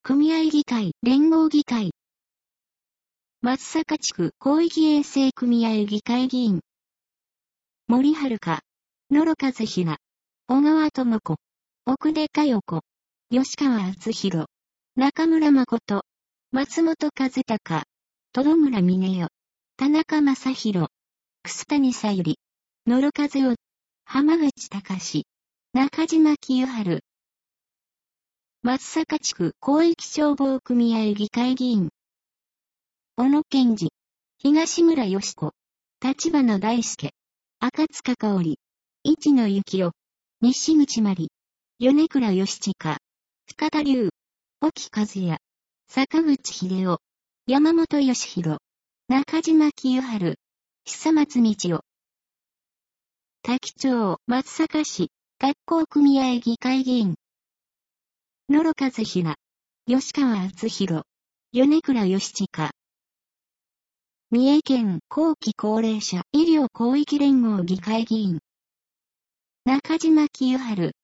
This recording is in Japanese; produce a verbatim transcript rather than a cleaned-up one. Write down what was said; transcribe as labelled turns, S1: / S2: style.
S1: 組合議会、連合議会。松阪地区広域衛生組合議会議員。森遥、野呂和平、小川智子、奥出佳代子、吉川敦弘、中村誠、松本和孝、戸村峰代、田中正宏、楠谷さゆり、野呂和夫、浜口隆、中島清春。松阪地区広域消防組合議会議員。小野健二、東村義子、立花大輔、赤塚香織、市野幸男、西口真理、米倉義親、深田龍、沖和也、坂口秀夫、山本義弘、中島清春、久松道夫。多気町松阪市学校組合議会議員。野呂和平、吉川敦弘、米倉義親。三重県後期高齢者医療広域連合議会議員。中島清春、